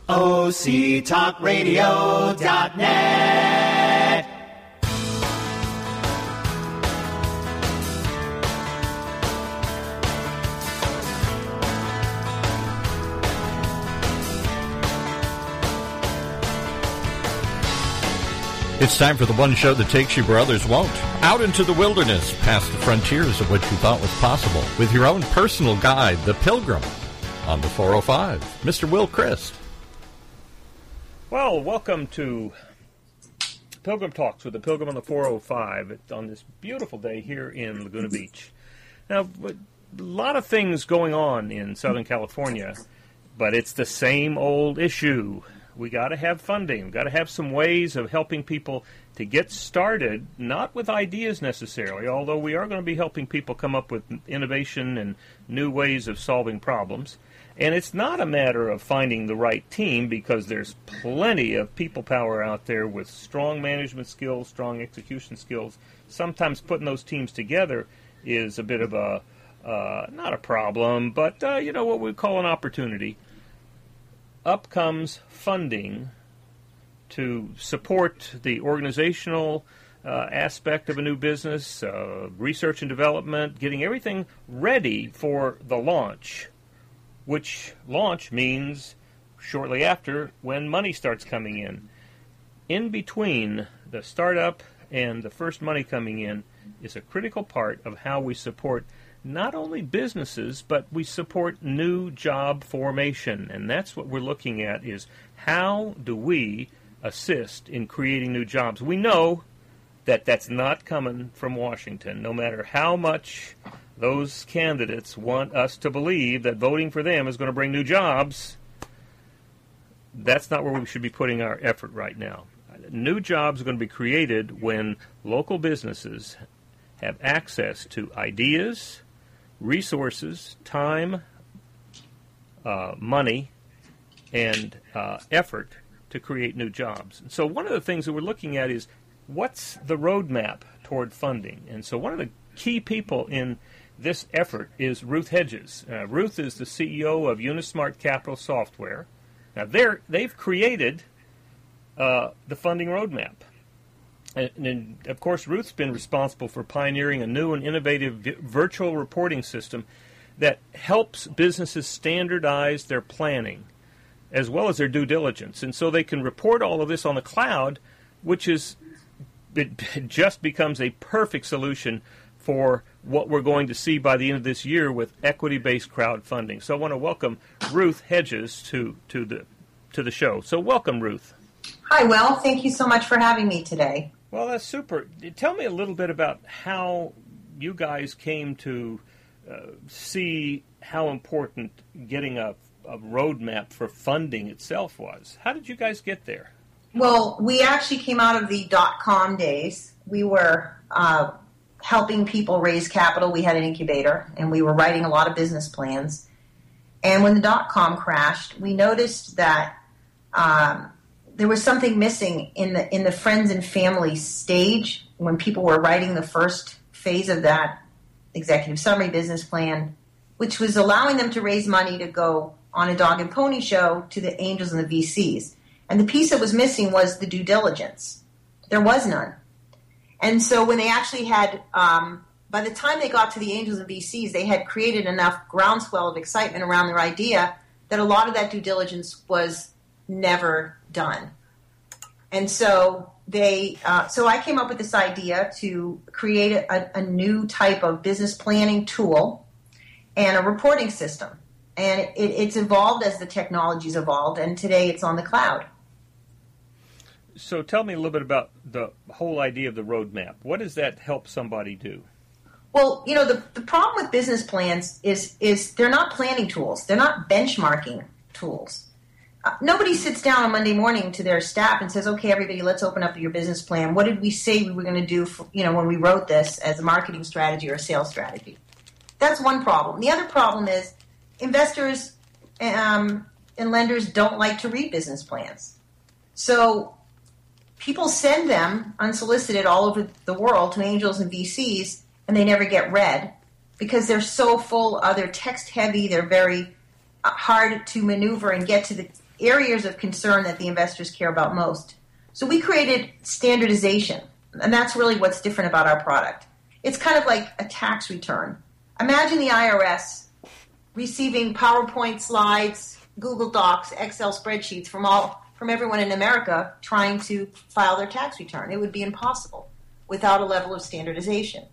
OCTalkRadio.net. It's time for the one show that takes you where others won't. Out into the wilderness, past the frontiers of what you thought was possible, with your own personal guide, The Pilgrim, on the 405. Mr. Will Christ. Well, welcome to Pilgrim Talks with the Pilgrim on the 405 on this beautiful day here in Laguna Beach. Now, a lot of things going on in Southern California, but it's the same old issue. We got to have funding. We got to have some ways of helping people to get started, not with ideas necessarily, although we are going to be helping people come up with innovation and new ways of solving problems. And it's not a matter of finding the right team, because there's plenty of people power out there with strong management skills, strong execution skills. Sometimes putting those teams together is a bit of a, not a problem, but, what we call an opportunity. Up comes funding to support the organizational aspect of a new business, research and development, getting everything ready for the launch, which launch means shortly after when money starts coming in. In between the startup and the first money coming in is a critical part of how we support not only businesses, but we support new job formation. And that's what we're looking at, is how do we assist in creating new jobs? We know that that's not coming from Washington, no matter how much those candidates want us to believe that voting for them is going to bring new jobs. That's not where we should be putting our effort right now. New jobs are going to be created when local businesses have access to ideas, resources, time, money, and effort to create new jobs. So one of the things that we're looking at is what's the roadmap toward funding. And so one of the key people in this effort is Ruth Hedges. Ruth is the CEO of Unismart Capital Software. Now they've created the funding roadmap. And, of course, Ruth's been responsible for pioneering a new and innovative virtual reporting system that helps businesses standardize their planning as well as their due diligence. And so they can report all of this on the cloud, which is it just becomes a perfect solution for what we're going to see by the end of this year with equity-based crowdfunding. So I want to welcome Ruth Hedges to the show. So welcome, Ruth. Hi, Will. Thank you so much for having me today. Well, that's super. Tell me a little bit about how you guys came to see how important getting a roadmap for funding itself was. How did you guys get there? Well, we actually came out of the .com days. We were helping people raise capital. We had an incubator, and we were writing a lot of business plans. And when the .com crashed, we noticed that there was something missing in the friends and family stage when people were writing the first phase of that executive summary business plan, which was allowing them to raise money to go on a dog and pony show to the angels and the VCs. And the piece that was missing was the due diligence. There was none. And so when they actually had, by the time they got to the angels and VCs, they had created enough groundswell of excitement around their idea that a lot of that due diligence was never done. And so so I came up with this idea to create a new type of business planning tool and a reporting system. And it's evolved as the technology's evolved, and today it's on the cloud. So tell me a little bit about the whole idea of the roadmap. What does that help somebody do? Well, the problem with business plans is they're not planning tools. They're not benchmarking tools. Nobody sits down on Monday morning to their staff and says, okay, everybody, let's open up your business plan. What did we say we were going to do when we wrote this as a marketing strategy or a sales strategy? That's one problem. The other problem is investors and lenders don't like to read business plans. So people send them unsolicited all over the world to angels and VCs, and they never get read because they're so full, they're text heavy, they're very hard to maneuver and get to the areas of concern that the investors care about most. So we created standardization, and that's really what's different about our product. It's kind of like a tax return. Imagine the IRS receiving PowerPoint slides, Google Docs, Excel spreadsheets from everyone in America trying to file their tax return. It would be impossible without a level of standardization.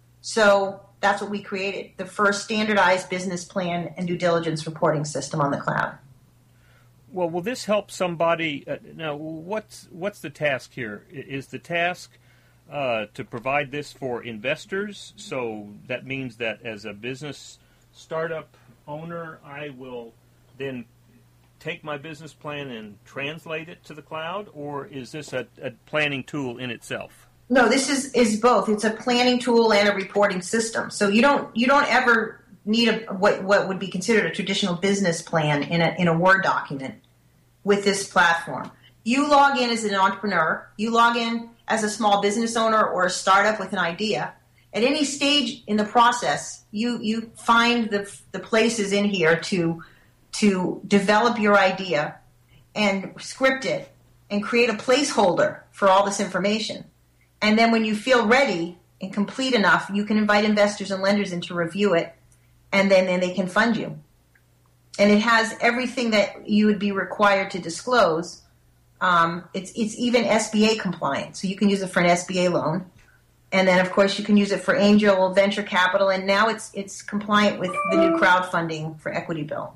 So that's what we created, the first standardized business plan and due diligence reporting system on the cloud. Well, will this help somebody? Now, what's the task here? Is the task to provide this for investors? So that means that as a business startup owner, I will then take my business plan and translate it to the cloud, or is this a planning tool in itself? No, this is both. It's a planning tool and a reporting system. So you don't ever need what would be considered a traditional business plan in a Word document with this platform. You log in as an entrepreneur. You log in as a small business owner or a startup with an idea. At any stage in the process, you find the places in here to develop your idea and script it and create a placeholder for all this information. And then when you feel ready and complete enough, you can invite investors and lenders in to review it, and then they can fund you. And it has everything that you would be required to disclose. It's even SBA compliant, so you can use it for an SBA loan. And then, of course, you can use it for angel, venture capital, and now it's compliant with the new crowdfunding for Equity Bill.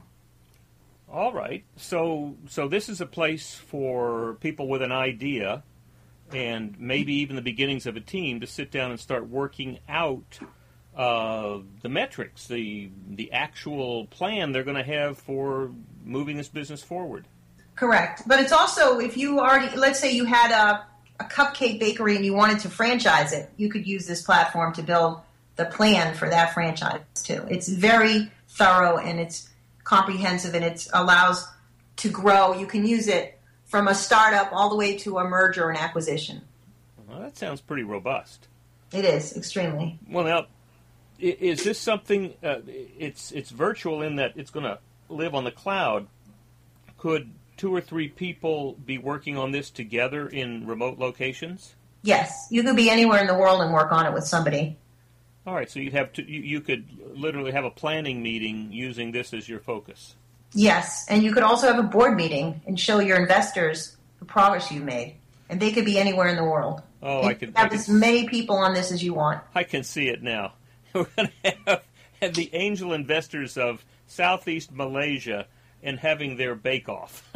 All right. So this is a place for people with an idea and maybe even the beginnings of a team to sit down and start working out the metrics, the actual plan they're going to have for moving this business forward. Correct. But it's also, if you already, let's say you had a cupcake bakery and you wanted to franchise it, you could use this platform to build the plan for that franchise too. It's very thorough and it's comprehensive and it allows to grow. You can use it from a startup all the way to a merger or an acquisition. Well, that sounds pretty robust. It is, extremely. Well, now, is this something, it's virtual in that it's going to live on the cloud. Could 2 or 3 people be working on this together in remote locations? Yes, you could be anywhere in the world and work on it with somebody. All right, so you could literally have a planning meeting using this as your focus. Yes, and you could also have a board meeting and show your investors the progress you've made. And they could be anywhere in the world. Oh, and I can have as many people on this as you want. I can see it now. We're going to have the angel investors of Southeast Malaysia and having their bake-off.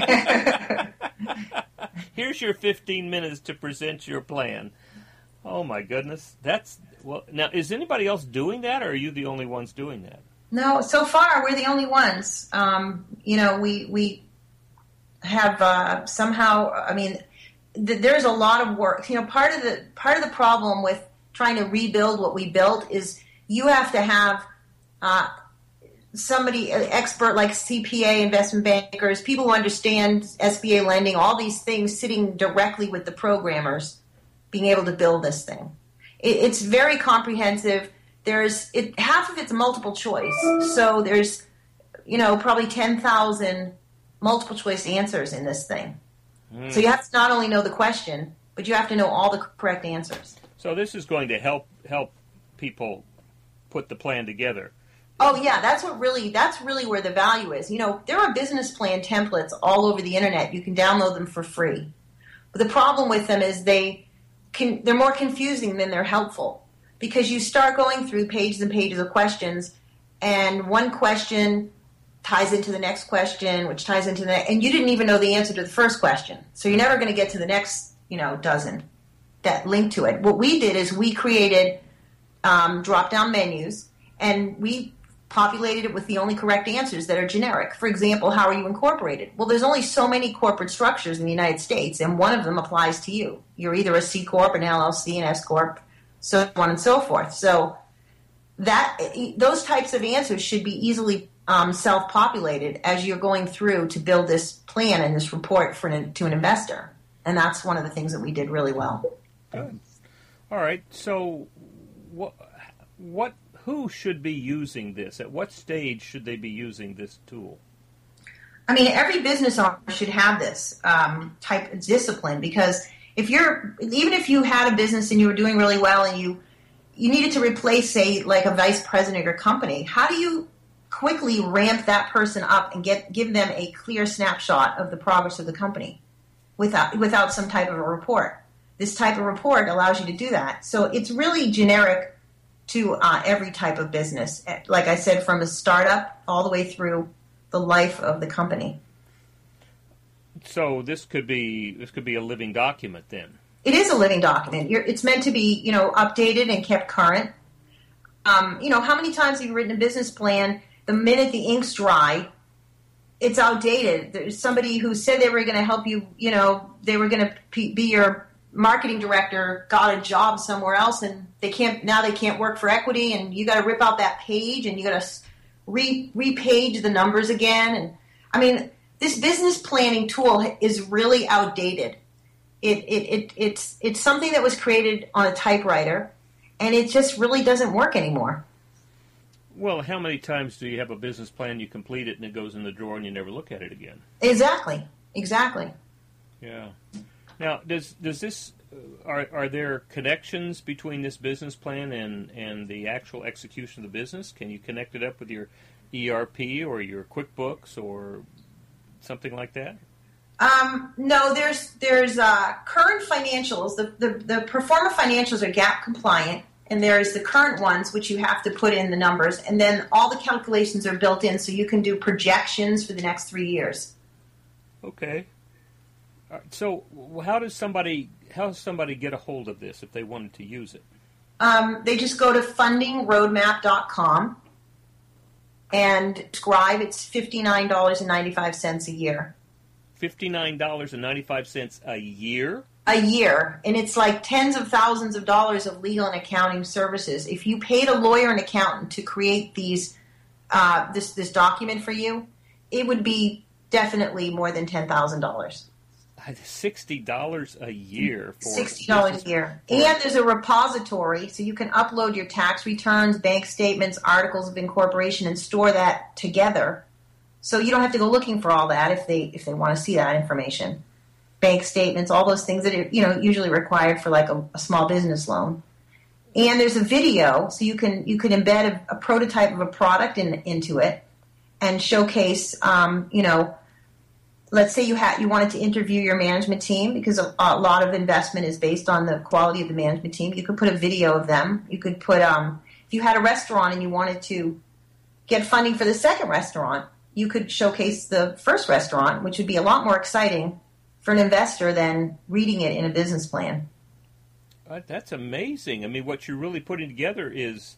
Here's your 15 minutes to present your plan. Oh, my goodness. Now, is anybody else doing that, or are you the only ones doing that? No, so far we're the only ones. We have somehow. I mean, there's a lot of work. Part of the problem with trying to rebuild what we built is you have to have somebody, an expert like CPA, investment bankers, people who understand SBA lending, all these things, sitting directly with the programmers, being able to build this thing. It's very comprehensive. Half of it's multiple choice. So there's, probably 10,000 multiple choice answers in this thing. So you have to not only know the question, but you have to know all the correct answers. So this is going to help people put the plan together. Oh yeah, that's really where the value is. There are business plan templates all over the internet. You can download them for free. But the problem with them is they're more confusing than they're helpful. Because you start going through pages and pages of questions, and one question ties into the next question, which ties into and you didn't even know the answer to the first question. So you're never going to get to the next, dozen that link to it. What we did is we created drop-down menus, and we populated it with the only correct answers that are generic. For example, how are you incorporated? Well, there's only so many corporate structures in the United States, and one of them applies to you. You're either a C Corp, an LLC, an S Corp, so on and so forth. So those types of answers should be easily self-populated as you're going through to build this plan and this report to an investor. And that's one of the things that we did really well. Good. All right. So who should be using this? At what stage should they be using this tool? I mean, every business owner should have this type of discipline, because even if you had a business and you were doing really well and you needed to replace, say, like a vice president of your company, how do you quickly ramp that person up and give them a clear snapshot of the progress of the company without some type of a report? This type of report allows you to do that. So it's really generic to every type of business. Like I said, from a startup all the way through the life of the company. So this could be a living document then. It is a living document. It's meant to be, updated and kept current. How many times have you written a business plan? The minute the ink's dry, it's outdated. There's somebody who said they were going to help you. They were going to be your marketing director, got a job somewhere else, and they can't work for equity, and you got to rip out that page, and you got to repage the numbers again. And I mean, this business planning tool is really outdated. It's something that was created on a typewriter, and it just really doesn't work anymore. Well, how many times do you have a business plan, you complete it, and it goes in the drawer, and you never look at it again? Exactly. Yeah. Now, does this are there connections between this business plan and the actual execution of the business? Can you connect it up with your ERP or your QuickBooks or something like that? No, there's current financials. The pro forma financials are GAAP compliant, and there's the current ones, which you have to put in the numbers, and then all the calculations are built in, so you can do projections for the next 3 years. Okay. So how does somebody get a hold of this if they wanted to use it? They just go to fundingroadmap.com and subscribe. It's $59.95 a year. $59.95 a year? A year. And it's like tens of thousands of dollars of legal and accounting services. If you paid a lawyer and accountant to create these this document for you, it would be definitely more than $10,000. $60 a year for $60 a year. And there's a repository, so you can upload your tax returns, bank statements, articles of incorporation, and store that together. So you don't have to go looking for all that if they want to see that information. Bank statements, all those things that are usually required for like a small business loan. And there's a video, so you can embed a prototype of a product into it and showcase let's say you wanted to interview your management team, because a lot of investment is based on the quality of the management team. You could put a video of them. You could put if you had a restaurant and you wanted to get funding for the second restaurant, you could showcase the first restaurant, which would be a lot more exciting for an investor than reading it in a business plan. That's amazing. I mean, what you're really putting together is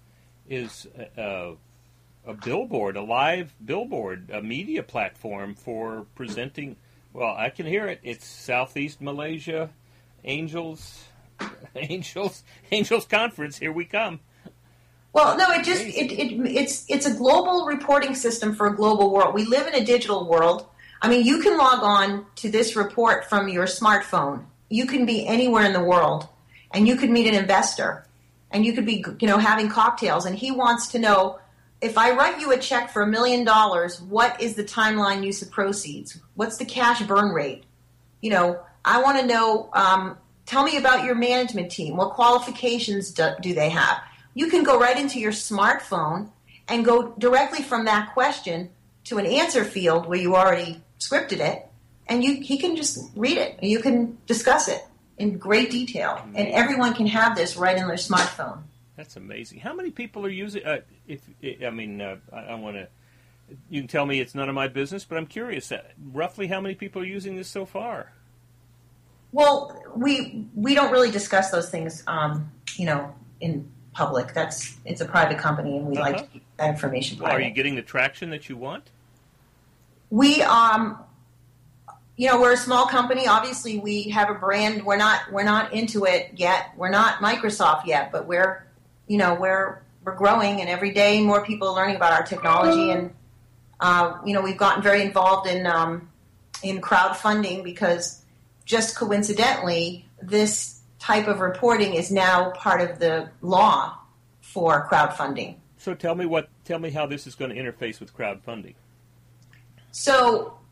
a billboard, a live billboard, a media platform for presenting. Well, I can hear it. It's Southeast Malaysia Angels Conference. Here we come. Well, no, it's a global reporting system for a global world. We live in a digital world. I mean, you can log on to this report from your smartphone. You can be anywhere in the world, and you could meet an investor, and you could be, having cocktails, and he wants to know, if I write you a check for $1 million, what is the timeline use of proceeds? What's the cash burn rate? I want to know, tell me about your management team. What qualifications do they have? You can go right into your smartphone and go directly from that question to an answer field where you already scripted it, and he can just read it, and you can discuss it in great detail. And everyone can have this right in their smartphone. That's amazing. How many people are using? I want to. You can tell me it's none of my business, but I'm curious. Roughly, how many people are using this so far? Well, we don't really discuss those things, in public. It's a private company, and we like to keep that information private. Well, are you getting the traction that you want? We, we're a small company. Obviously, we have a brand. We're not into it yet. We're not Microsoft yet, but we're growing, and every day more people are learning about our technology. And we've gotten very involved in crowdfunding, because just coincidentally, this type of reporting is now part of the law for crowdfunding. So tell me how this is going to interface with crowdfunding. So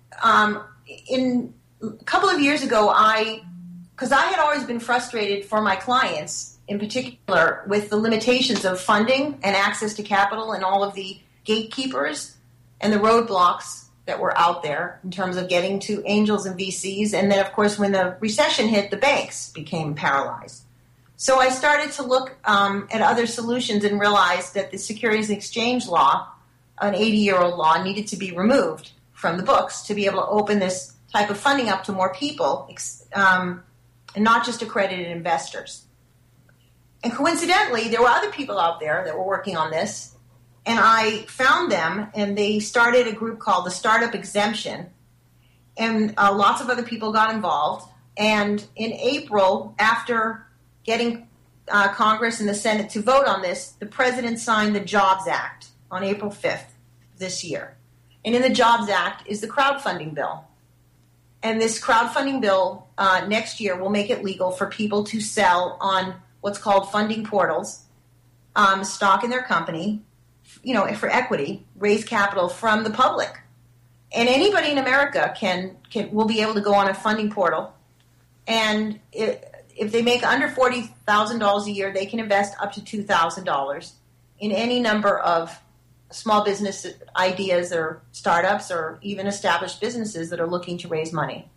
in a couple of years ago, because I had always been frustrated for my clients, in particular, with the limitations of funding and access to capital and all of the gatekeepers and the roadblocks that were out there in terms of getting to angels and VCs. And then, of course, when the recession hit, the banks became paralyzed. So I started to look at other solutions and realized that the Securities and Exchange law, an 80-year-old law, needed to be removed from the books to be able to open this type of funding up to more people, and not just accredited investors. And coincidentally, there were other people out there that were working on this, and I found them, and they started a group called the Startup Exemption, and lots of other people got involved. And in April, after getting Congress and the Senate to vote on this, the President signed the Jobs Act on April 5th this year. And in the Jobs Act is the crowdfunding bill. And this crowdfunding bill next year will make it legal for people to sell on what's called funding portals, stock in their company, for equity, raise capital from the public. And anybody in America will be able to go on a funding portal, and if they make under $40,000 a year, they can invest up to $2,000 in any number of small business ideas or startups or even established businesses that are looking to raise money.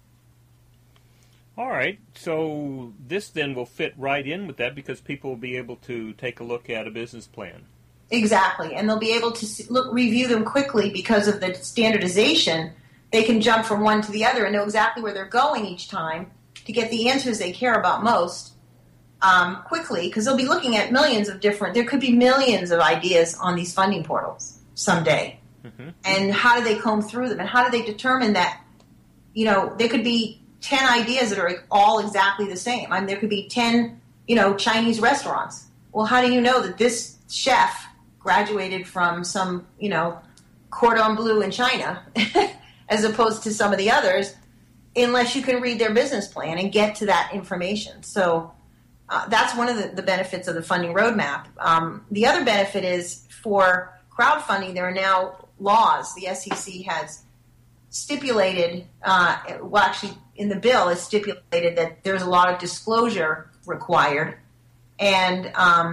All right, so this then will fit right in with that because people will be able to take a look at a business plan. Exactly, and they'll be able to review them quickly because of the standardization. They can jump from one to the other and know exactly where they're going each time to get the answers they care about most quickly, because they'll be looking at there could be millions of ideas on these funding portals someday. Mm-hmm. And how do they comb through them? And how do they determine that, there could be 10 ideas that are all exactly the same. I mean, there could be 10, Chinese restaurants. Well, how do you know that this chef graduated from some, cordon bleu in China as opposed to some of the others, unless you can read their business plan and get to that information. So that's one of the benefits of the funding roadmap. The other benefit is for crowdfunding, there are now laws. The SEC has stipulated, actually in the bill is stipulated that there's a lot of disclosure required. And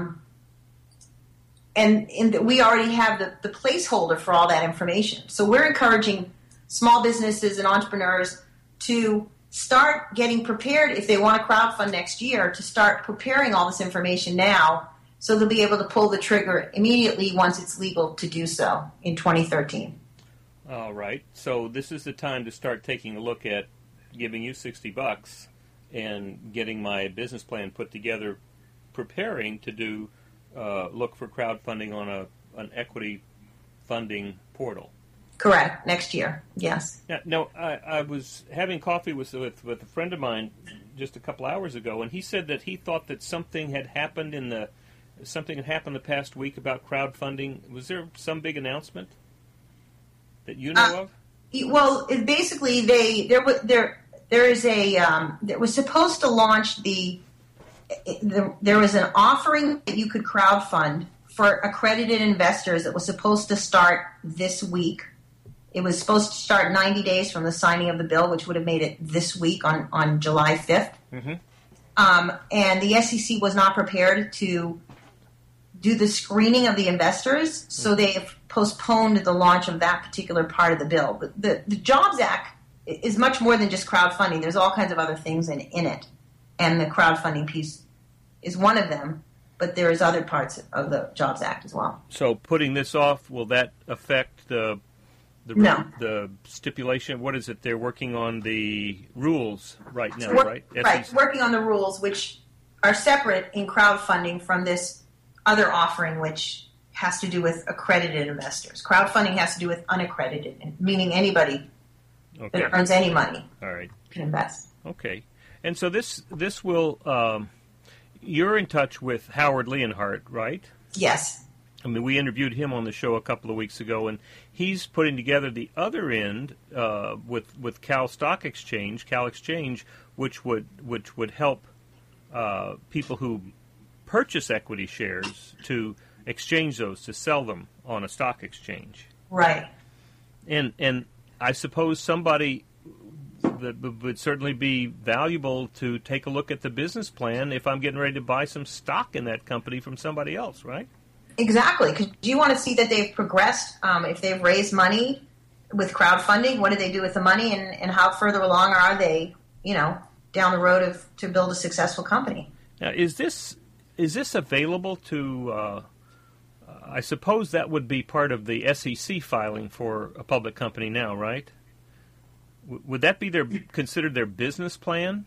we already have the placeholder for all that information. So we're encouraging small businesses and entrepreneurs to start getting prepared if they want to crowdfund next year, to start preparing all this information now so they'll be able to pull the trigger immediately once it's legal to do so in 2013. All right. So this is the time to start taking a look at giving you $60 and getting my business plan put together, preparing to do look for crowdfunding on an equity funding portal. Correct. Next year. Yes. Now, I was having coffee with a friend of mine just a couple hours ago, and he said that he thought that something had happened the past week about crowdfunding. Was there some big announcement that you know of? Well, basically, there was supposed to launch there was an offering that you could crowdfund for accredited investors that was supposed to start this week. It was supposed to start 90 days from the signing of the bill, which would have made it this week on July 5th. Mm-hmm. And the SEC was not prepared to do the screening of the investors, so they have postponed the launch of that particular part of the bill. But the Jobs Act is much more than just crowdfunding. There's all kinds of other things in it, and the crowdfunding piece is one of them, but there's other parts of the Jobs Act as well. So putting this off, will that affect the stipulation? What is it? They're working on the rules right now, right? Right, working on the rules, which are separate in crowdfunding from this other offering, which has to do with accredited investors. Crowdfunding has to do with unaccredited, meaning anybody that earns any money can invest. Okay. And so this will, you're in touch with Howard Leonhardt, right? Yes. I mean, we interviewed him on the show a couple of weeks ago, and he's putting together the other end with Cal Exchange, which would help people who purchase equity shares to exchange those, to sell them on a stock exchange. Right. And I suppose somebody that would certainly be valuable to take a look at the business plan if I'm getting ready to buy some stock in that company from somebody else, right? Exactly, because you want to see that they've progressed. If they've raised money with crowdfunding, what did they do with the money, and how further along are they, down the road to build a successful company? Now, is this available to? I suppose that would be part of the SEC filing for a public company now, right? Would that be considered their business plan?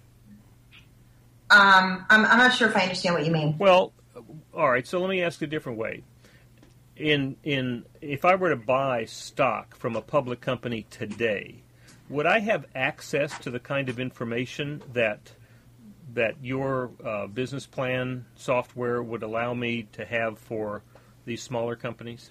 I'm not sure if I understand what you mean. Well, all right. So let me ask a different way. If I were to buy stock from a public company today, would I have access to the kind of information that your business plan software would allow me to have for these smaller companies?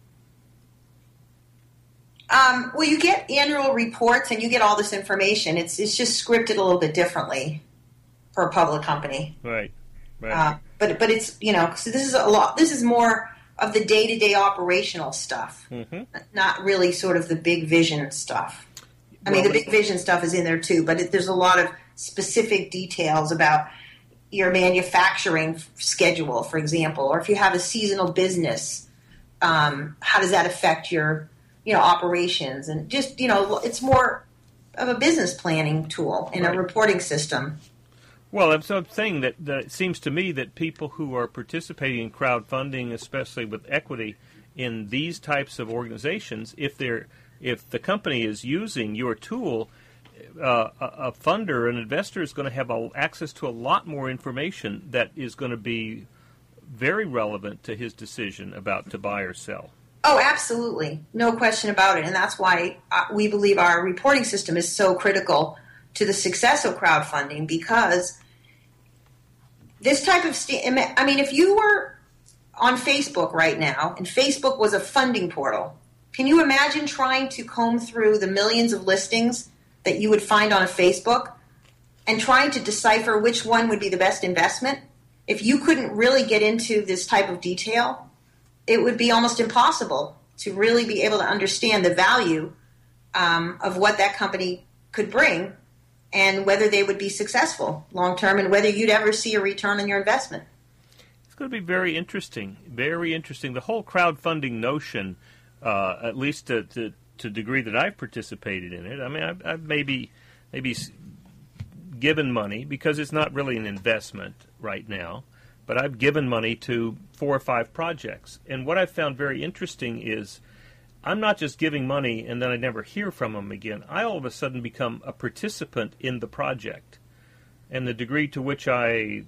Well, you get annual reports and you get all this information. It's just scripted a little bit differently for a public company. Right. But it's, so this is a lot. This is more of the day-to-day operational stuff, not really sort of the big vision stuff. I mean, the big vision stuff is in there too, but there's a lot of specific details about your manufacturing schedule, for example, or if you have a seasonal business, how does that affect your operations, and just, it's more of a business planning tool and a reporting system. Well, I'm saying that it seems to me that people who are participating in crowdfunding, especially with equity in these types of organizations, if the company is using your tool, a funder, an investor is going to have access to a lot more information that is going to be very relevant to his decision about to buy or sell. Oh, absolutely. No question about it. And that's why we believe our reporting system is so critical to the success of crowdfunding, because this type of if you were on Facebook right now and Facebook was a funding portal, can you imagine trying to comb through the millions of listings that you would find on a Facebook and trying to decipher which one would be the best investment? If you couldn't really get into this type of detail, it would be almost impossible to really be able to understand the value of what that company could bring and whether they would be successful long term and whether you'd ever see a return on your investment. It's going to be very interesting, very interesting. The whole crowdfunding notion, at least to the degree that I've participated in it, I mean, I've maybe given money, because it's not really an investment right now, but I've given money to 4 or 5 projects. And what I've found very interesting is I'm not just giving money and then I never hear from them again. I all of a sudden become a participant in the project. And the degree to which the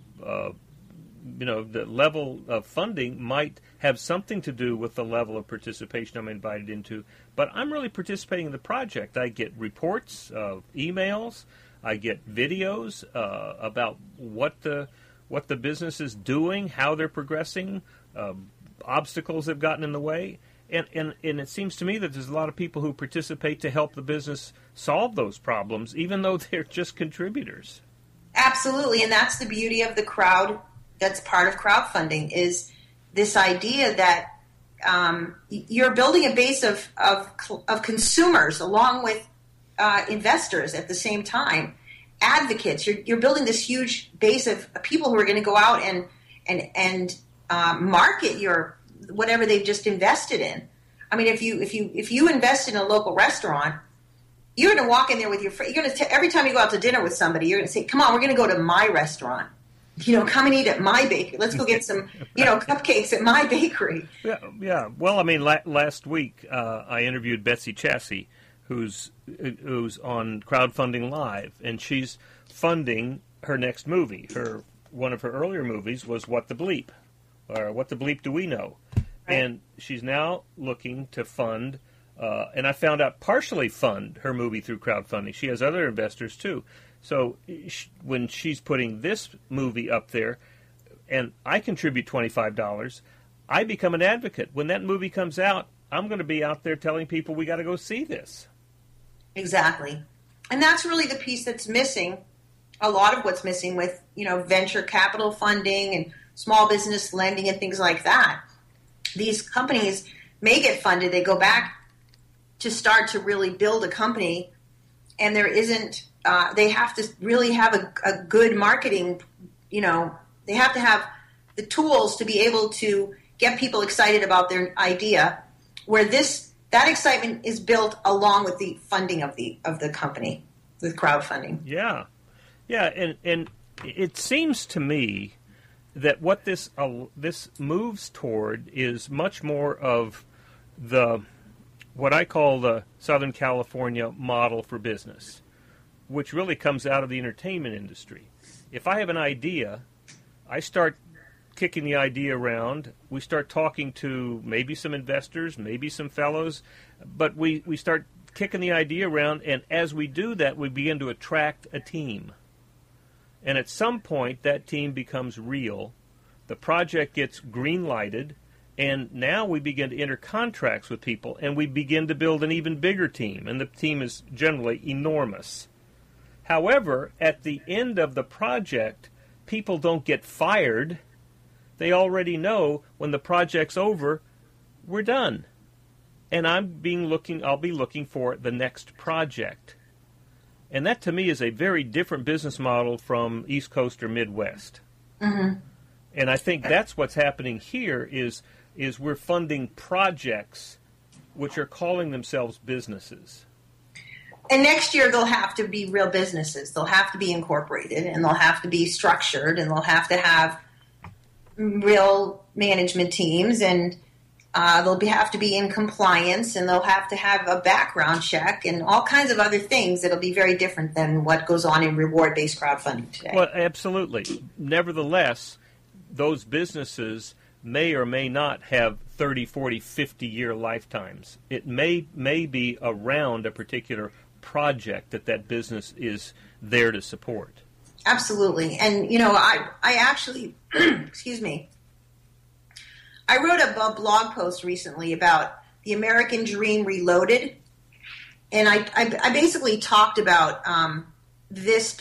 level of funding might have something to do with the level of participation I'm invited into. But I'm really participating in the project. I get reports, emails, I get videos about what the business is doing, how they're progressing, obstacles they've gotten in the way. And it seems to me that there's a lot of people who participate to help the business solve those problems, even though they're just contributors. Absolutely, and that's the beauty of the crowd. That's part of crowdfunding, is this idea that you're building a base of consumers along with investors at the same time. Advocates. You're building this huge base of people who are going to go out and market your whatever they've just invested in. I mean, if you invest in a local restaurant, you're going to walk in there with your friend. You're going to every time you go out to dinner with somebody, you're going to say, "Come on, we're going to go to my restaurant. Come and eat at my bakery. Let's go get some, cupcakes at my bakery." Yeah. Well, I mean, last week I interviewed Betsy Chassey, who's on Crowdfunding Live, and she's funding her next movie. One of her earlier movies was What the Bleep, or What the Bleep Do We Know? Right. And she's now looking to fund, and I found out partially fund her movie through crowdfunding. She has other investors too. So when she's putting this movie up there, and I contribute $25, I become an advocate. When that movie comes out, I'm going to be out there telling people we got to go see this. Exactly. And that's really the piece that's missing, a lot of what's missing with, venture capital funding and small business lending and things like that. These companies may get funded, they go back to start to really build a company, and there isn't, they have to really have a good marketing, they have to have the tools to be able to get people excited about their idea, where that excitement is built along with the funding of the company with crowdfunding. Yeah, and it seems to me that what this moves toward is much more of what I call the Southern California model for business, which really comes out of the entertainment industry. If I have an idea, I start kicking the idea around. We start talking to maybe some investors, maybe some fellows, but we start kicking the idea around, and as we do that, we begin to attract a team. And at some point, that team becomes real. The project gets green-lighted, and now we begin to enter contracts with people, and we begin to build an even bigger team, and the team is generally enormous. However, at the end of the project, people don't get fired. They already know when the project's over, we're done. And I'll be looking for the next project. And that, to me, is a very different business model from East Coast or Midwest. Mm-hmm. And I think that's what's happening here is we're funding projects which are calling themselves businesses. And next year they'll have to be real businesses. They'll have to be incorporated, and they'll have to be structured, and they'll have to have real management teams, and they'll have to be in compliance, and they'll have to have a background check and all kinds of other things that'll be very different than what goes on in reward-based crowdfunding today. Well, absolutely. Nevertheless, those businesses may or may not have 30, 40, 50-year lifetimes. It may be around a particular project that business is there to support. Absolutely. And, I actually, excuse me, I wrote a blog post recently about the American Dream Reloaded, and I basically talked about this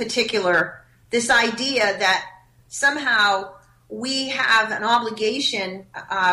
idea that somehow we have an obligation.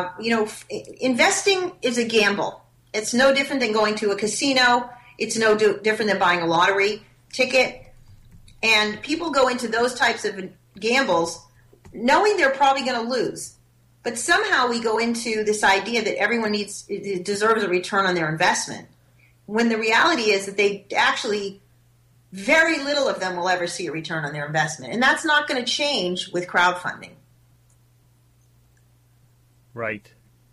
Investing is a gamble. It's no different than going to a casino. It's no different than buying a lottery ticket. And people go into those types of gambles knowing they're probably going to lose. But somehow we go into this idea that everyone deserves a return on their investment, when the reality is that they actually, very little of them will ever see a return on their investment. And that's not going to change with crowdfunding. Right.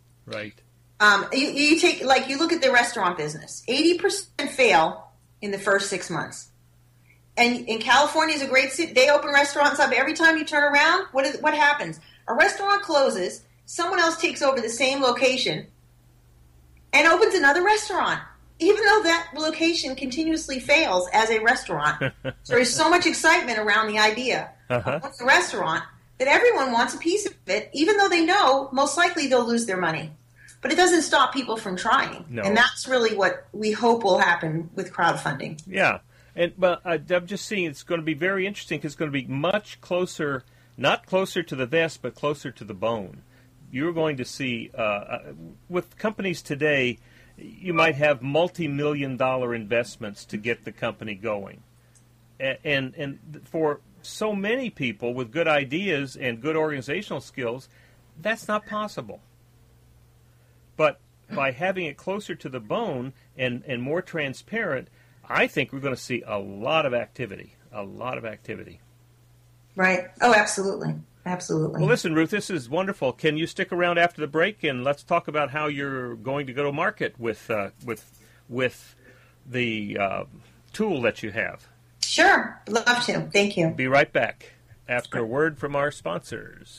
You look at the restaurant business. 80% fail in the first 6 months. And in California is a great city. They open restaurants up every time you turn around. What happens? A restaurant closes, someone else takes over the same location and opens another restaurant, even though that location continuously fails as a restaurant. So there's so much excitement around the idea of a restaurant that everyone wants a piece of it, even though they know most likely they'll lose their money. But it doesn't stop people from trying. No. And that's really what we hope will happen with crowdfunding. Yeah. But I'm just seeing it's going to be very interesting because it's going to be much closer, not closer to the vest, but closer to the bone. You're going to see, with companies today, you might have multi-million-dollar investments to get the company going. And for so many people with good ideas and good organizational skills, that's not possible. But by having it closer to the bone and more transparent, I think we're going to see a lot of activity. Right. Oh, absolutely. Absolutely. Well, listen, Ruth, this is wonderful. Can you stick around after the break, and let's talk about how you're going to go to market with the tool that you have? Sure. Love to. Thank you. Be right back after a word from our sponsors.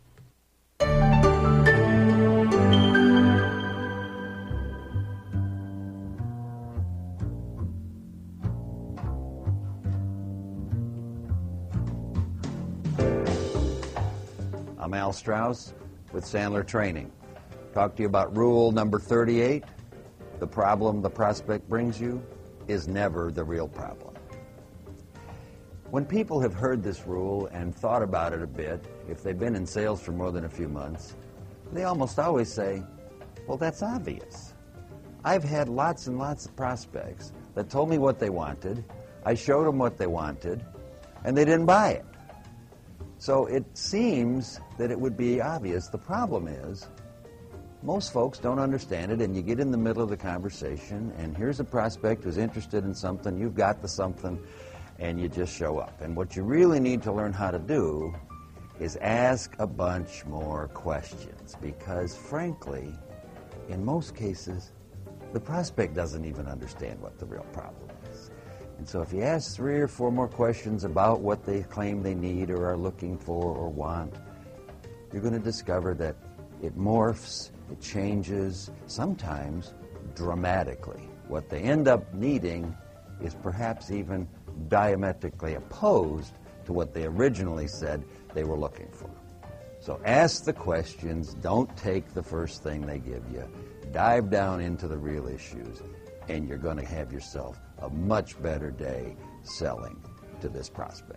I'm Al Strauss with Sandler Training. Talk to you about rule number 38. The problem the prospect brings you is never the real problem. When people have heard this rule and thought about it a bit, if they've been in sales for more than a few months, they almost always say, well, that's obvious. I've had lots and lots of prospects that told me what they wanted. I showed them what they wanted, and they didn't buy it. So it seems that it would be obvious. The problem is most folks don't understand it, and you get in the middle of the conversation, and here's a prospect who's interested in something, you've got the something, and you just show up. And what you really need to learn how to do is ask a bunch more questions, because frankly, in most cases, the prospect doesn't even understand what the real problem is. And so if you ask 3 or 4 more questions about what they claim they need or are looking for or want, you're going to discover that it morphs, it changes, sometimes dramatically. What they end up needing is perhaps even diametrically opposed to what they originally said they were looking for. So ask the questions, don't take the first thing they give you, dive down into the real issues, and you're going to have yourself a much better day selling to this prospect.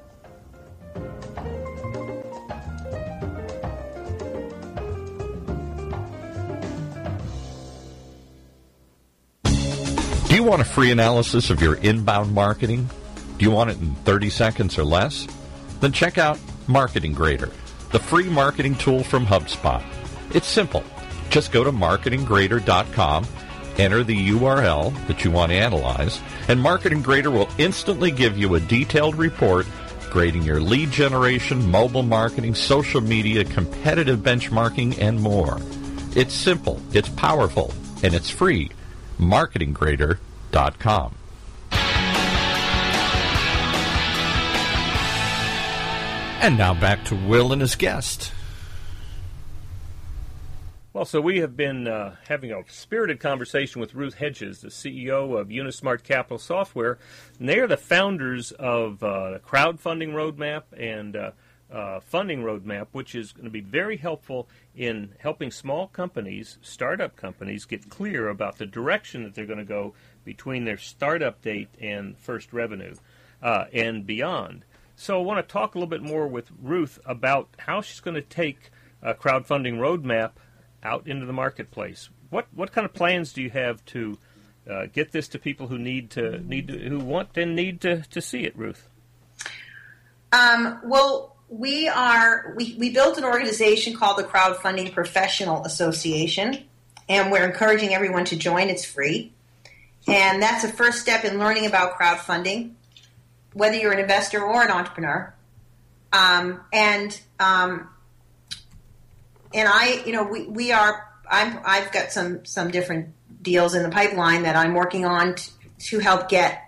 Do you want a free analysis of your inbound marketing? Do you want it in 30 seconds or less? Then check out Marketing Grader, the free marketing tool from HubSpot. It's simple. Just go to marketinggrader.com, enter the URL that you want to analyze, and Marketing Grader will instantly give you a detailed report grading your lead generation, mobile marketing, social media, competitive benchmarking, and more. It's simple, it's powerful, and it's free. marketinggrader.com. And now back to Will and his guest. Well, so we have been having a spirited conversation with Ruth Hedges, the CEO of Unismart Capital Software. And they are the founders of the Crowdfunding Roadmap and Funding Roadmap, which is going to be very helpful in helping small companies, startup companies, get clear about the direction that they're going to go between their startup date and first revenue and beyond. So I want to talk a little bit more with Ruth about how she's going to take a crowdfunding roadmap out into the marketplace. What kind of plans do you have to get this to people who who want and need to see it, Ruth? Well, we built an organization called the Crowdfunding Professional Association, and we're encouraging everyone to join. It's free, and that's a first step in learning about crowdfunding, whether you're an investor or an entrepreneur. I've got some different deals in the pipeline that I'm working on to help get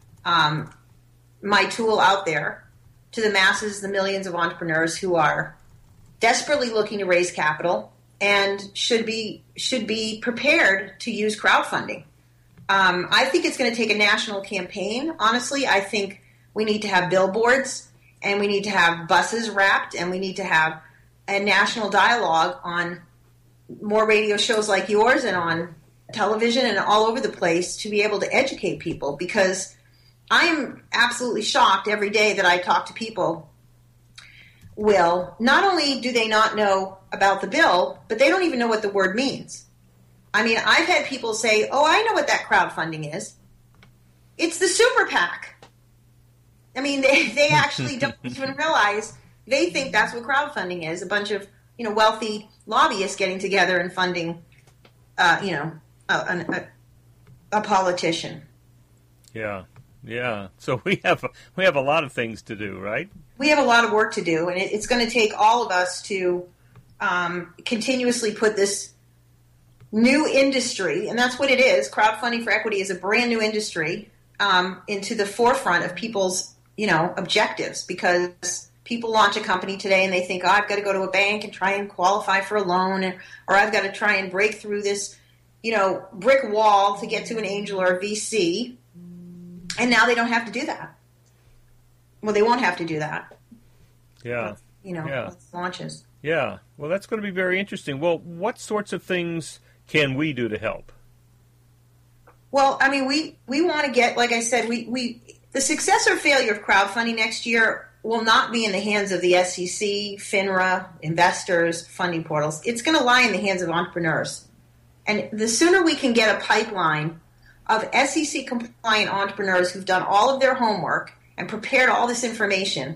my tool out there to the masses, the millions of entrepreneurs who are desperately looking to raise capital and should be prepared to use crowdfunding. I think it's going to take a national campaign. Honestly, I think we need to have billboards, and we need to have buses wrapped, and we need to have a national dialogue on more radio shows like yours and on television and all over the place to be able to educate people, because I'm absolutely shocked every day that I talk to people. Will, not only do they not know about the bill, but they don't even know what the word means. I mean, I've had people say, "Oh, I know what that crowdfunding is. It's the super PAC." I mean, they actually don't even realize. They think that's what crowdfunding is, a bunch of wealthy lobbyists getting together and funding a politician. Yeah. So we have a lot of things to do, right? We have a lot of work to do, and it's going to take all of us to continuously put this new industry, and that's what it is. Crowdfunding for equity is a brand new industry into the forefront of people's objectives, because people launch a company today and they think, I've got to go to a bank and try and qualify for a loan, or I've got to try and break through this, brick wall to get to an angel or a VC. And now they don't have to do that. Well, they won't have to do that. Yeah. Launches. Yeah. Well, that's going to be very interesting. Well, what sorts of things can we do to help? Well, I mean, we want to get, like I said, the success or failure of crowdfunding next year will not be in the hands of the SEC, FINRA, investors, funding portals. It's going to lie in the hands of entrepreneurs. And the sooner we can get a pipeline of SEC-compliant entrepreneurs who've done all of their homework and prepared all this information,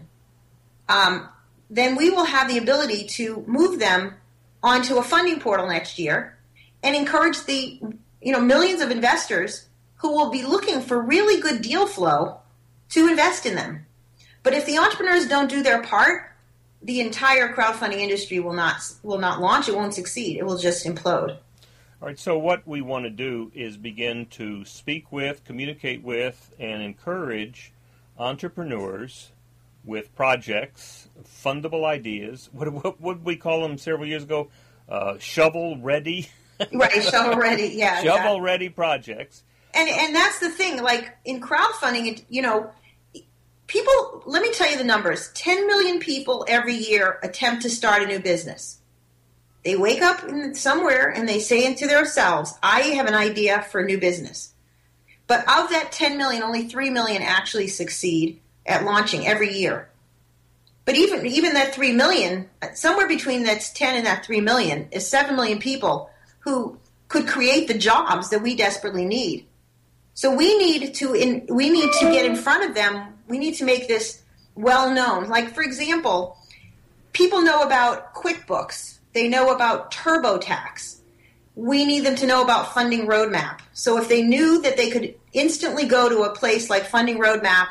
then we will have the ability to move them onto a funding portal next year and encourage the millions of investors who will be looking for really good deal flow to invest in them. But if the entrepreneurs don't do their part, the entire crowdfunding industry will not launch. It won't succeed. It will just implode. All right, so what we want to do is begin to speak with, communicate with, and encourage entrepreneurs with projects, fundable ideas. What would we call them several years ago? Shovel ready. Right, shovel ready. Yeah, shovel ready projects. And that's the thing. Like in crowdfunding, people. Let me tell you the numbers. 10 million people every year attempt to start a new business. They wake up somewhere and they say to themselves, "I have an idea for a new business." But of that 10 million, only 3 million actually succeed at launching every year. But even that 3 million, somewhere between that 10 and that 3 million is 7 million people who could create the jobs that we desperately need. So we need to get in front of them. We need to make this well known. Like, for example, people know about QuickBooks. They know about TurboTax. We need them to know about Funding Roadmap. So if they knew that they could instantly go to a place like Funding Roadmap,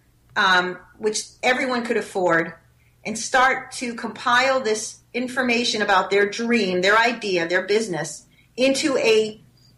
which everyone could afford, and start to compile this information about their dream, their idea, their business into a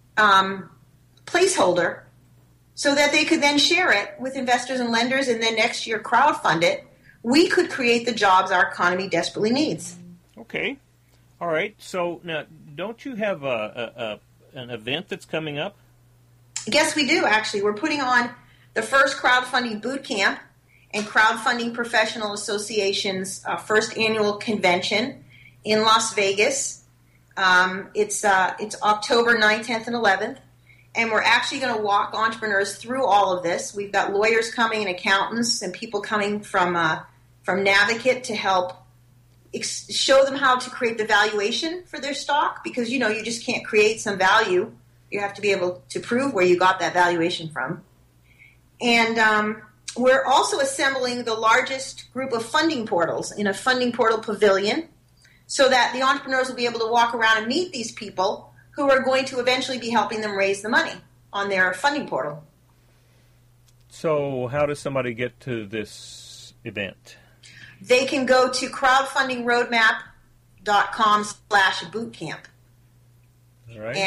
placeholder so that they could then share it with investors and lenders and then next year crowdfund it, we could create the jobs our economy desperately needs. Okay. All right. So now, don't you have an event that's coming up? Yes, we do, actually. We're putting on the first crowdfunding boot camp and Crowdfunding Professional Association's first annual convention in Las Vegas. It's October 9th, 10th, and 11th. And we're actually going to walk entrepreneurs through all of this. We've got lawyers coming and accountants and people coming from Navigate to help show them how to create the valuation for their stock, because you just can't create some value. You have to be able to prove where you got that valuation from. And we're also assembling the largest group of funding portals in a funding portal pavilion so that the entrepreneurs will be able to walk around and meet these people who are going to eventually be helping them raise the money on their funding portal. So how does somebody get to this event? They can go to crowdfundingroadmap.com/bootcamp. All right.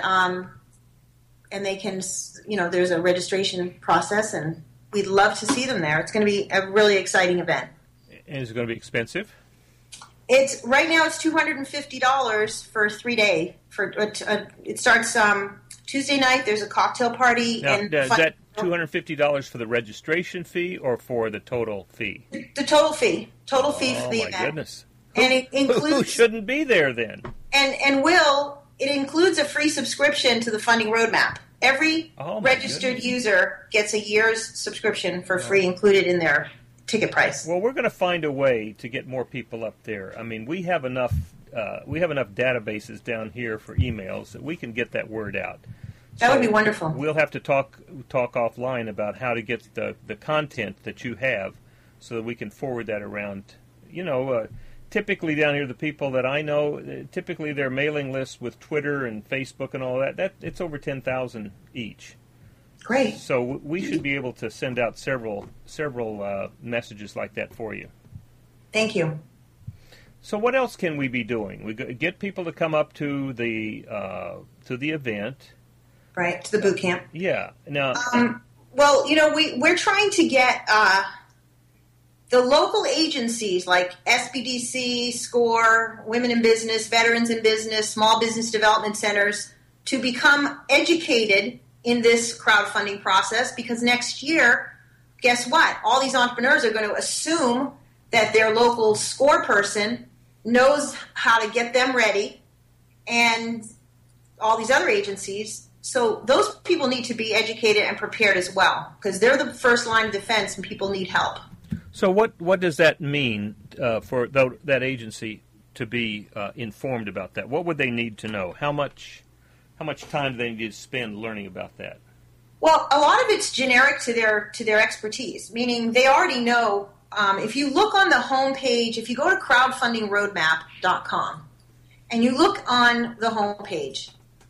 And they can, there's a registration process, and we'd love to see them there. It's going to be a really exciting event. And is it going to be expensive? Right now it's $250 for 3 days. It starts Tuesday night. There's a cocktail party. Now, is that $250 for the registration fee or for the total fee? The total fee. Total fee for the event. Oh, my goodness. And it includes... Who shouldn't be there then? It includes a free subscription to the Funding Roadmap. Every registered user gets a year's subscription for free included in their ticket price. Well, we're going to find a way to get more people up there. I mean, we have enough databases down here for emails that we can get that word out. That would be wonderful. We'll have to talk offline about how to get the content that you have so that we can forward that around. Typically down here, the people that I know, typically their mailing lists with Twitter and Facebook and all that it's over 10,000 each. Great. So we should be able to send out several messages like that for you. Thank you. So what else can we be doing? We get people to come up to the event. Right, to the boot camp. Yeah. Now, we're trying to get the local agencies like SBDC, SCORE, Women in Business, Veterans in Business, Small Business Development Centers to become educated in this crowdfunding process, because next year, guess what? All these entrepreneurs are going to assume that their local SCORE person knows how to get them ready, and all these other agencies. So those people need to be educated and prepared as well, because they're the first line of defense and people need help. So what does that mean for that agency to be informed about that? What would they need to know? How much how much time do they need to spend learning about that? Well, a lot of it's generic to their expertise, meaning they already know. If you look on the homepage, if you go to crowdfundingroadmap.com and you look on the homepage,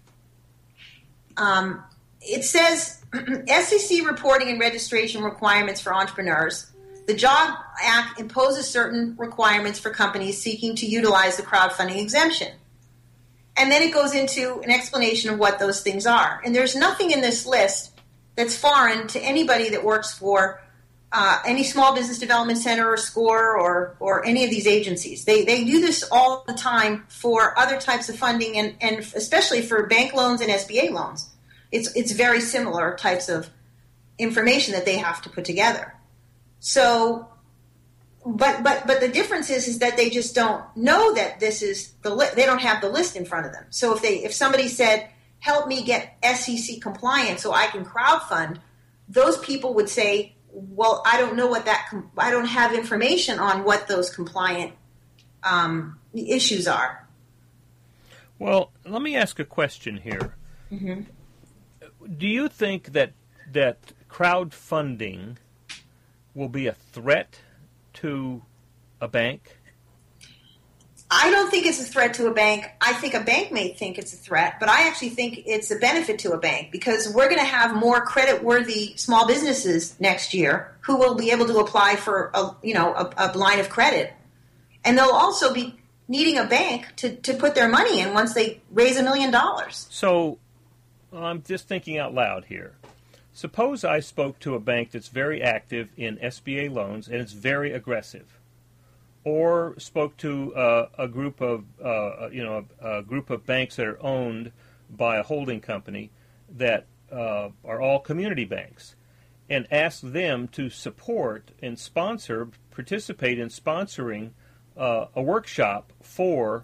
it says SEC reporting and registration requirements for entrepreneurs. The JOB Act imposes certain requirements for companies seeking to utilize the crowdfunding exemption. And then it goes into an explanation of what those things are. And there's nothing in this list that's foreign to anybody that works for any small business development center or SCORE or any of these agencies. They do this all the time for other types of funding and especially for bank loans and SBA loans. It's very similar types of information that they have to put together. So, but the difference is that they just don't know that this is they don't have the list in front of them. So if somebody said, help me get SEC compliant so I can crowdfund, those people would say, well, I don't know I don't have information on what those compliant issues are. Well, let me ask a question here. Mm-hmm. Do you think that crowdfunding will be a threat to a bank? I don't think it's a threat to a bank. I think a bank may think it's a threat, but I actually think it's a benefit to a bank because we're going to have more credit-worthy small businesses next year who will be able to apply for a line of credit, and they'll also be needing a bank to put their money in once they raise $1 million. So I'm just thinking out loud here. Suppose I spoke to a bank that's very active in SBA loans and it's very aggressive, or spoke to a group of banks that are owned by a holding company that are all community banks, and asked them to support and participate in sponsoring a workshop for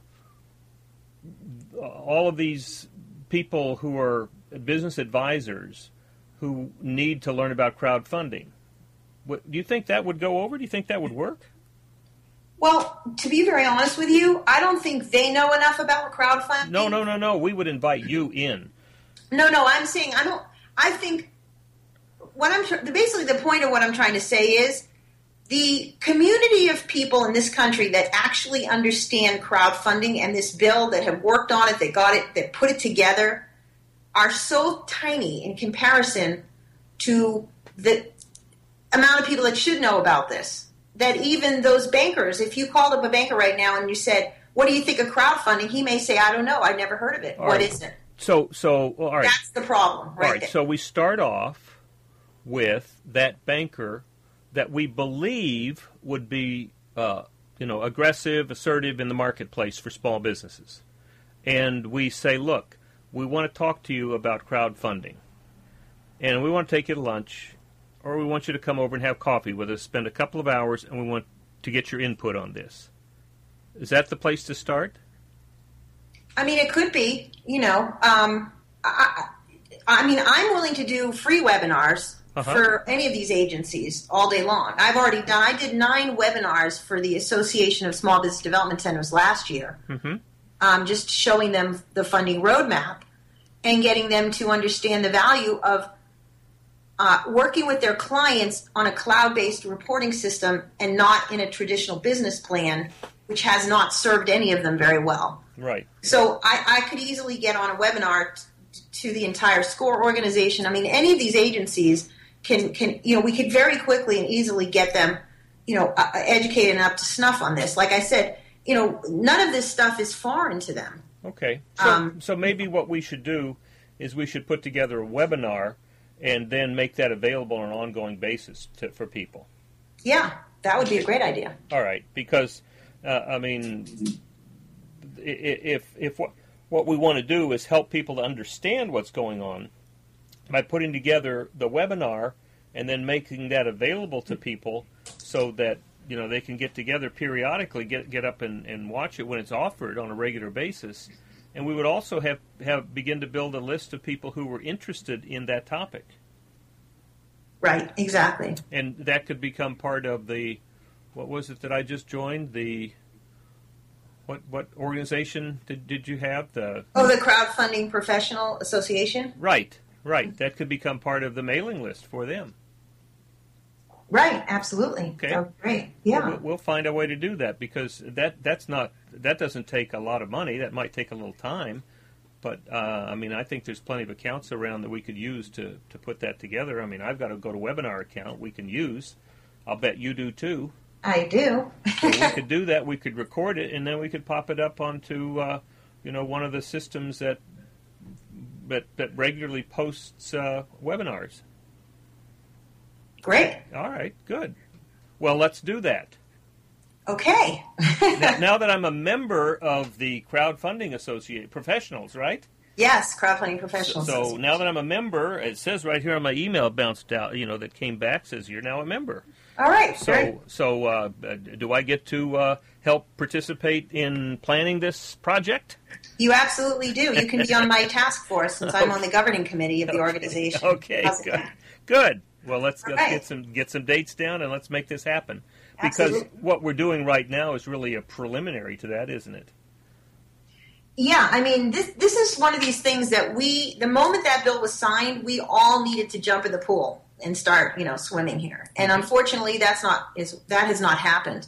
all of these people who are business advisors who need to learn about crowdfunding. Do you think that would go over? Do you think that would work? Well, to be very honest with you, I don't think they know enough about crowdfunding. No. We would invite you in. No. I'm saying I think basically the point of what I'm trying to say is the community of people in this country that actually understand crowdfunding and this bill, that have worked on it, that got it, that put it together, are so tiny in comparison to the amount of people that should know about this, that even those bankers, if you called up a banker right now and you said, what do you think of crowdfunding? He may say, I don't know. I've never heard of it. What is it? So all right. That's the problem, right? All right. So we start off with that banker that we believe would be, aggressive, assertive in the marketplace for small businesses. And we say, look, we want to talk to you about crowdfunding. And we want to take you to lunch, or we want you to come over and have coffee with us, spend a couple of hours, and we want to get your input on this. Is that the place to start? I mean, it could be, I'm willing to do free webinars for any of these agencies all day long. I did 9 webinars for the Association of Small Business Development Centers last year, just showing them the funding roadmap and getting them to understand the value of working with their clients on a cloud-based reporting system and not in a traditional business plan, which has not served any of them very well. Right. So I could easily get on a webinar to the entire SCORE organization. I mean, any of these agencies can we could very quickly and easily get them, educated and up to snuff on this. Like I said, none of this stuff is foreign to them. Okay. So maybe what we should do is we should put together a webinar and then make that available on an ongoing basis for people. Yeah, that would be a great idea. All right, because if what we want to do is help people to understand what's going on by putting together the webinar and then making that available to people so that they can get together periodically, get up and watch it when it's offered on a regular basis. And we would also have begin to build a list of people who were interested in that topic. Right, exactly. And that could become part of the, what was it that I just joined? The What organization did you have? The Crowdfunding Professional Association. Right. That could become part of the mailing list for them. Right, absolutely. Okay, great. Yeah, we'll find a way to do that, because that doesn't take a lot of money. That might take a little time, but I think there's plenty of accounts around that we could use to put that together. I mean, I've got a GoToWebinar account we can use. I'll bet you do too. I do. So we could do that. We could record it, and then we could pop it up onto one of the systems that regularly posts webinars. Great. All right, good. Well, let's do that. Okay. now that I'm a member of the Crowdfunding Association, professionals, right? Yes, Crowdfunding Professionals. So now that I'm a member, it says right here on my email bounced out, that came back, says you're now a member. All right. So do I get to help participate in planning this project? You absolutely do. You can be on my task force, since I'm on the governing committee of the organization. Okay, good. Well, let's get some dates down, and let's make this happen. Because Absolutely. What we're doing right now is really a preliminary to that, isn't it? Yeah, I mean, this is one of these things that the moment that bill was signed, we all needed to jump in the pool and start, swimming here. And unfortunately, that has not happened.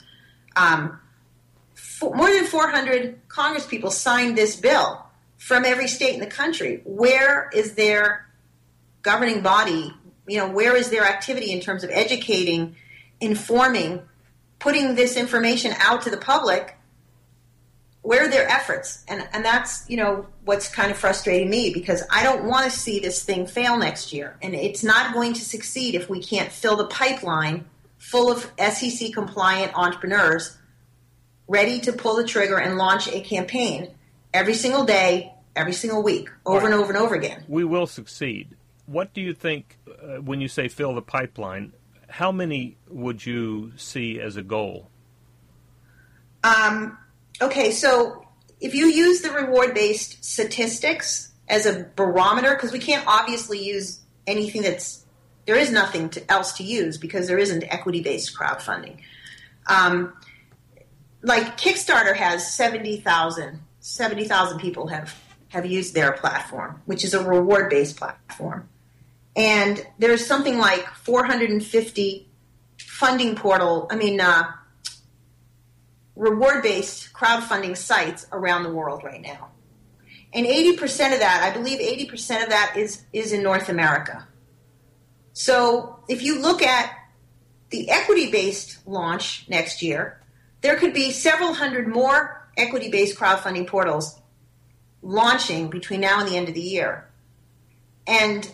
More than 400 Congress people signed this bill from every state in the country. Where is their governing body? Where is their activity in terms of educating, informing, putting this information out to the public? Where are their efforts? And that's, what's kind of frustrating me, because I don't want to see this thing fail next year. And it's not going to succeed if we can't fill the pipeline full of SEC-compliant entrepreneurs ready to pull the trigger and launch a campaign every single day, every single week, over and over and over again. We will succeed. What do you think, when you say fill the pipeline, how many would you see as a goal? Okay, so if you use the reward-based statistics as a barometer, because we can't obviously use anything there is nothing else to use, because there isn't equity-based crowdfunding. Like Kickstarter has 70,000 people have used their platform, which is a reward-based platform. And there's something like 450 reward-based crowdfunding sites around the world right now. And 80% of that, I believe 80% of that is in North America. So if you look at the equity-based launch next year, there could be several hundred more equity-based crowdfunding portals launching between now and the end of the year. And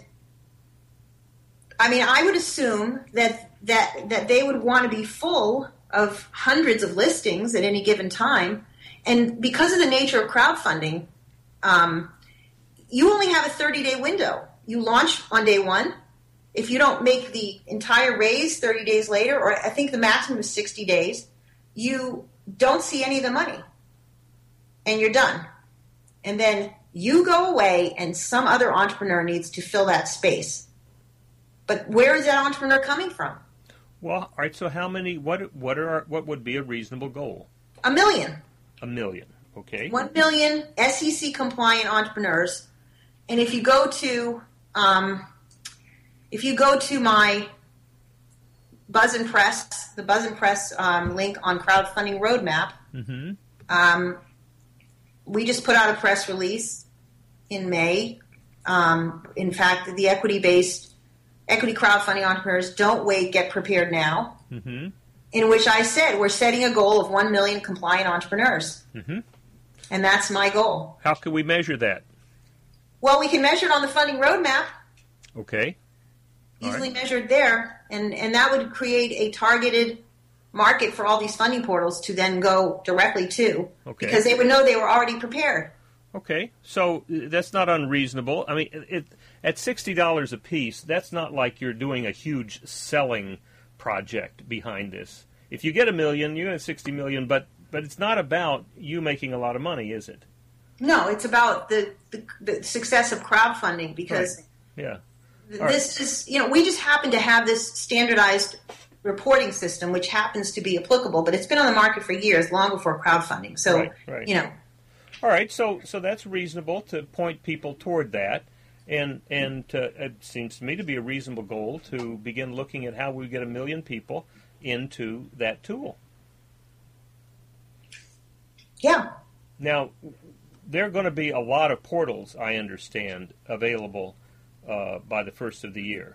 I would assume that they would want to be full of hundreds of listings at any given time. And because of the nature of crowdfunding, you only have a 30-day window. You launch on day one. If you don't make the entire raise 30 days later, or I think the maximum is 60 days, you don't see any of the money. And you're done. And then you go away, and some other entrepreneur needs to fill that space. But where is that entrepreneur coming from? Well, all right. So how many? What would be a reasonable goal? 1 million. 1 million. Okay. 1 million SEC compliant entrepreneurs, and if you go to my Buzz and Press, the Buzz and Press link on Crowdfunding Roadmap, we just put out a press release in May. In fact, the equity crowdfunding entrepreneurs, don't wait, get prepared now. Mm-hmm. In which I said we're setting a goal of 1 million compliant entrepreneurs. Mm-hmm. And that's my goal. How can we measure that? Well, we can measure it on the funding roadmap. Okay. Easily measured there. And that would create a targeted market for all these funding portals to then go directly to. Okay. Because they would know they were already prepared. Okay. So that's not unreasonable. At $60 a piece, that's not like you're doing a huge selling project behind this. If you get $1 million, you get $60 million, but it's not about you making a lot of money, is it? No, it's about the success of crowdfunding, because right. Yeah. This is, we just happen to have this standardized reporting system, which happens to be applicable, but it's been on the market for years, long before crowdfunding. So, right. you know. All right, so that's reasonable to point people toward that, and it seems to me to be a reasonable goal to begin looking at how we get 1 million people into that tool. Yeah. Now, there are going to be a lot of portals, I understand, available by the first of the year.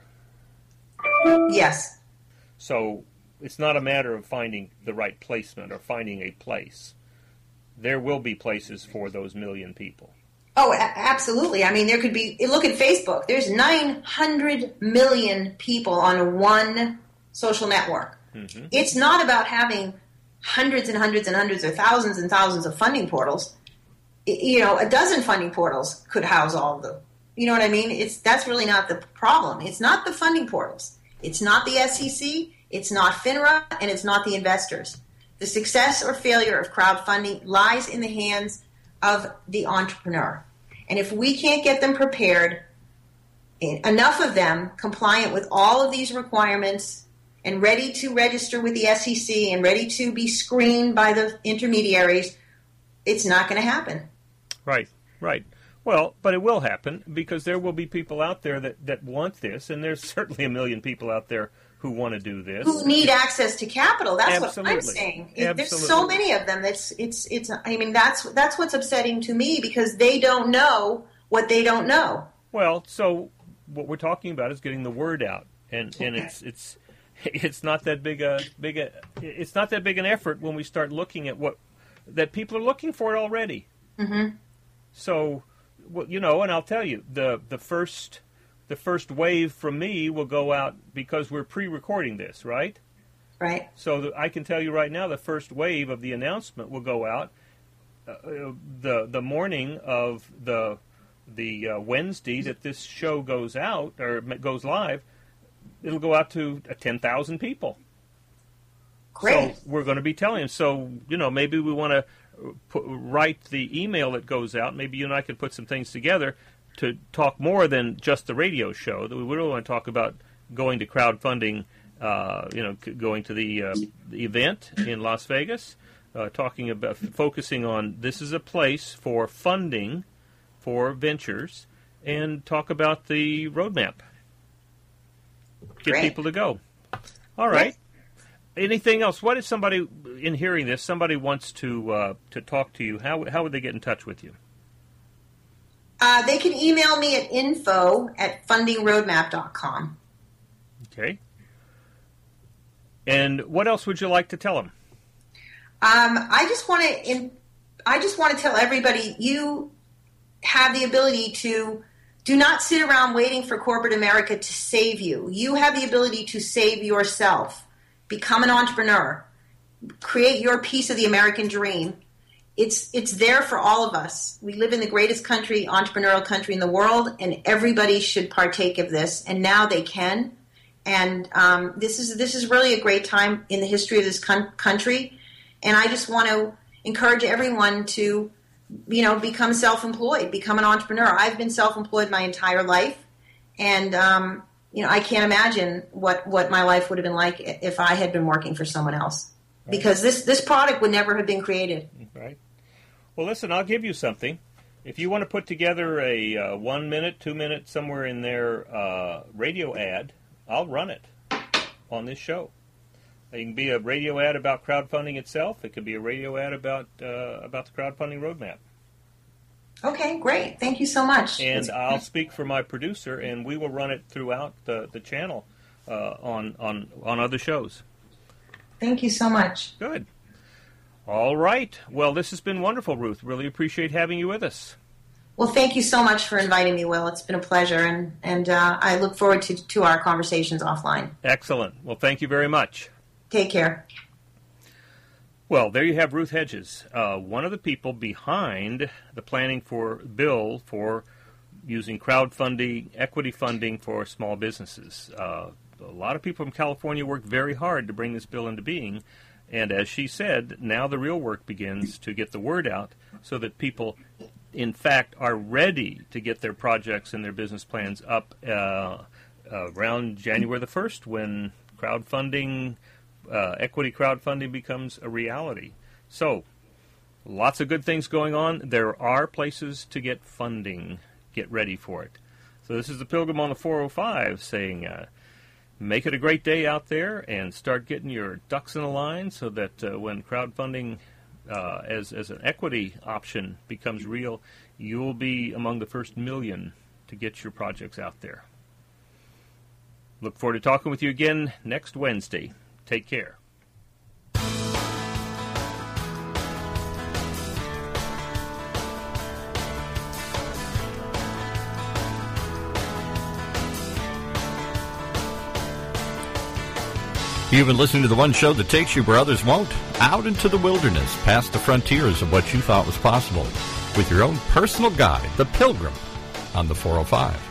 Yes. So it's not a matter of finding the right placement or finding a place. There will be places for those 1 million people. Oh, absolutely. I mean, there could be, look at Facebook. There's 900 million people on one social network. Mm-hmm. It's not about having hundreds and hundreds and hundreds or thousands and thousands of funding portals. You know, a dozen funding portals could house all of them. You know what I mean? That's really not the problem. It's not the funding portals. It's not the SEC. It's not FINRA, and it's not the investors. The success or failure of crowdfunding lies in the hands of the entrepreneur. And if we can't get them prepared, enough of them compliant with all of these requirements and ready to register with the SEC and ready to be screened by the intermediaries, it's not going to happen. Right. Well, but it will happen because there will be people out there that want this, and there's certainly 1 million people out there who want to do this. Who need access to capital. That's Absolutely. What I'm saying. Absolutely. There's so many of them. I mean, that's what's upsetting to me because they don't know what they don't know. Well, so what we're talking about is getting the word out. And it's not that big an effort when we start looking at what that people are looking for already. Mm-hmm. So, you know, and I'll tell you, the first wave from me will go out because we're pre-recording this, right? Right. So I can tell you right now, the first wave of the announcement will go out the morning of the Wednesday that this show goes out or goes live. It'll go out to 10,000 people. Great. So we're going to be telling them. So, you know, maybe we want to write the email that goes out. Maybe you and I could put some things together to talk more than just the radio show. That we really want to talk about going to crowdfunding, going to the event in Las Vegas, talking about focusing on this is a place for funding for ventures, and talk about the roadmap. Get Great. people to go. All right. Yes. Anything else? What if somebody, in hearing this, somebody wants to talk to you? How would they get in touch with you? They can email me at info@fundingroadmap.com. Okay. And what else would you like to tell them? I just want to tell everybody you have the ability to do not sit around waiting for corporate America to save you. You have the ability to save yourself. Become an entrepreneur. Create your piece of the American dream. It's there for all of us. We live in the greatest entrepreneurial country in the world, and everybody should partake of this. And now they can. And this is really a great time in the history of this country. And I just want to encourage everyone to, become self-employed, become an entrepreneur. I've been self-employed my entire life, and I can't imagine what my life would have been like if I had been working for someone else. Right. Because this product would never have been created. Right. Well, listen, I'll give you something. If you want to put together a 1 minute, 2 minute, somewhere in there radio ad, I'll run it on this show. It can be a radio ad about crowdfunding itself. It could be a radio ad about the crowdfunding roadmap. Okay, great. Thank you so much. And I'll speak for my producer, and we will run it throughout the channel on other shows. Thank you so much. Good. All right. Well, this has been wonderful, Ruth. Really appreciate having you with us. Well, thank you so much for inviting me, Will. It's been a pleasure, and I look forward to our conversations offline. Excellent. Well, thank you very much. Take care. Well, there you have Ruth Hedges, one of the people behind the planning for bill for using crowdfunding, equity funding for small businesses. A lot of people from California worked very hard to bring this bill into being, and as she said, now the real work begins to get the word out so that people, in fact, are ready to get their projects and their business plans up around January the 1st when crowdfunding, equity crowdfunding becomes a reality. So, lots of good things going on. There are places to get funding. Get ready for it. So this is the Pilgrim on the 405 saying, make it a great day out there and start getting your ducks in a line so that when crowdfunding as an equity option becomes real, you'll be among the first million to get your projects out there. Look forward to talking with you again next Wednesday. Take care. You've been listening to the one show that takes you where others won't, out into the wilderness, past the frontiers of what you thought was possible, with your own personal guide, The Pilgrim, on the 405.